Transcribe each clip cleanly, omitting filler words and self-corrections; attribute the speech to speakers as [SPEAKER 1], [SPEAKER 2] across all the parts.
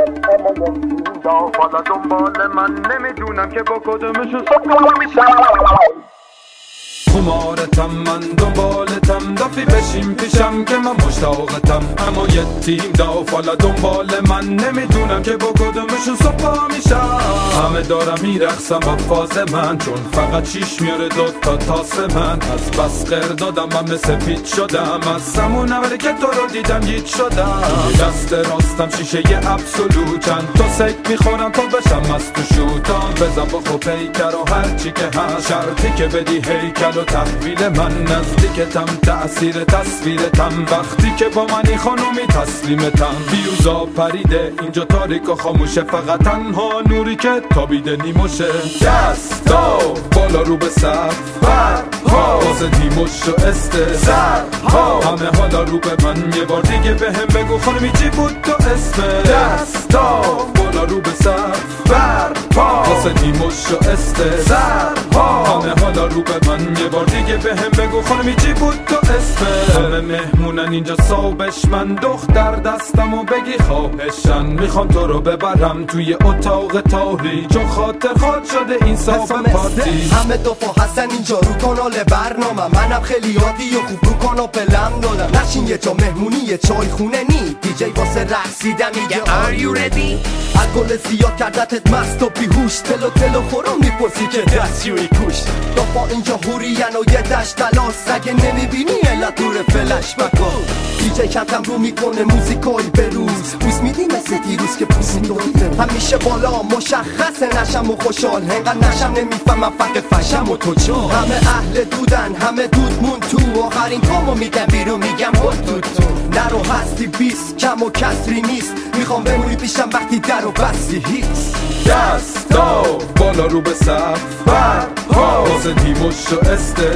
[SPEAKER 1] اما اینجا حالا دنبال من نمیدونم که با کدومشون صبح میشم.
[SPEAKER 2] خمارتم من دنبالتم دافی بشیم پیشم که من مشتاقتم، اما یه تیم داف حالا دنبال من نمیدونم که با کدومشون صبح میشم. همه دارم میرقصم با فاز من چون فقط چیش میاره دوتا تاس من. از بس قردادم من مثل پیچ شدم، از سمون اولی که تو رو دیدم گیت شدم. دست راستم شیشه یه ابسولوت، چند تا سک میخورم تا بشم از تو شوتام. بزن با خب پیکر و هرچی که هست، شرطی که بدی هیکل و تحویل من. نزدیکتم تأثیر تصویرتم، وقتی که با منی خانومی تسلیمتم. بیوزا پریده اینجا تاریک و خاموشه، فقط تنها نوری که تابیده نیموشه. دستا بالا رو به سقف، برها واسه نیموش و استرها. همه حالا رو به من یه بار دیگه به هم بگو خانمی چی بود تو اسمه. دستا بالا رو به سقف، برها واسه نیموش و استرها. همه حالا رو به من یه بار دیگه به هم بگو خانمی چی بود تو اسمه. همه مهمونن اینجا صابش، من دختر دستم و بگی خواهشن. میخوام تو رو ببرم توی اتاق تاریک، چون خاطر خود شده این صاف پارتی.
[SPEAKER 3] همه دفعه هستن اینجا رو کانال برنامه، منم خیلی عادی و خوب رو کاناپلم دادم. نشین یه جا مهمونی یه چای خونه نی، دیجی واسه رقصیدن میگه Are you ready؟ الکل زیاد کردتت مست و بیهوش، تلو خورم میپرسی که دستیوی کوش. دفعه اینجا هورین و یه دشت تلاس، اگه نمیبینی علت دور فلش بکن. دیجی کم رو میکنه موزیکای بروز، بوس میدی مثل دیروز که پوس میدونی. همیشه بالا مشخصه نشم و خوشحال، هنگه نشم نمیفهمم فقط فشم و تو چون. همه اهل دودن همه دود مون تو، آخرین کامو میگم بیرون میگم بود تو نرو هستی بیست کم و کسری نیست. میخوام بمونی پیشم وقتی در و بستی هیچ.
[SPEAKER 2] دستا بالا رو به سقف، برها واسه دیموش و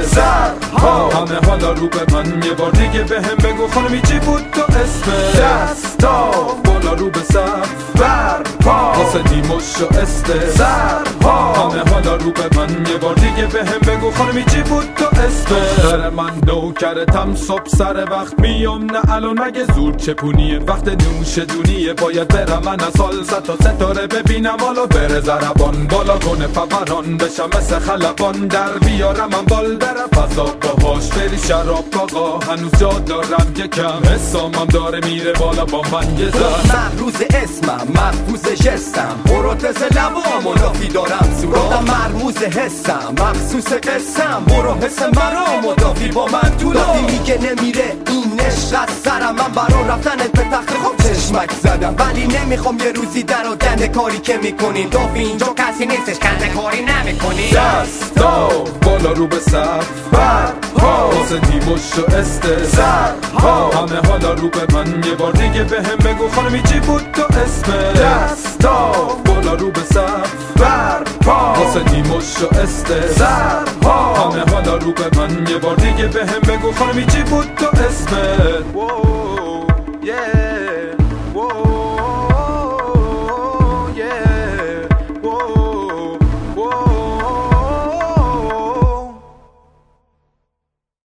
[SPEAKER 2] استرها. همه حالا رو به من یه بار دیگه به هم بگو خانمی چی بود تو اسمه. دستا بالا رو به سقف، برها واسه دیموش و استرها. همه حالا رو به من یه بار دیگه به هم بگو خانمی چی بود تو اسمه. در من نوکرتم صبح سر وقت میام، نه الان مگه زور چپونیه. وقت نوش دونیه باید برم من از حال ست تا ستاره ببینم، حالا بره زربان بالا کنه فوران. بشم مثل خلبان در بیارم من بال برم فضا باهاش. بری شراب آقا هنوز جا دارم یکم، حسامم داره میره بالا با من یه زن.
[SPEAKER 3] محروز اسمم محفوظ جستم، پروتز لبام و لافی دارم صورتم. مرموز حسم مخصوص قسم، برو حس مرا مدافی با من تو لافی. میگه نمیره این عشق از سرم، من برا رفتنت به تخت خب چشمک زدم. ولی نمیخوام یه روزی در و دنده کاری که میکنین. دافی اینجا کسی نیستش کنده کاری نمیکنین.
[SPEAKER 2] دستا بالا رو به سقف، برها واسه دیموش و استرها. همه حالا رو به من یه بار دیگه به هم بگو خانمی چی بود تو اسمه. دستا بالا رو به سقف، برها واسه دیموش و استرها. همه حالا رو به من یه بار دیگه به هم بگو خانمی چی بود تو اسمه.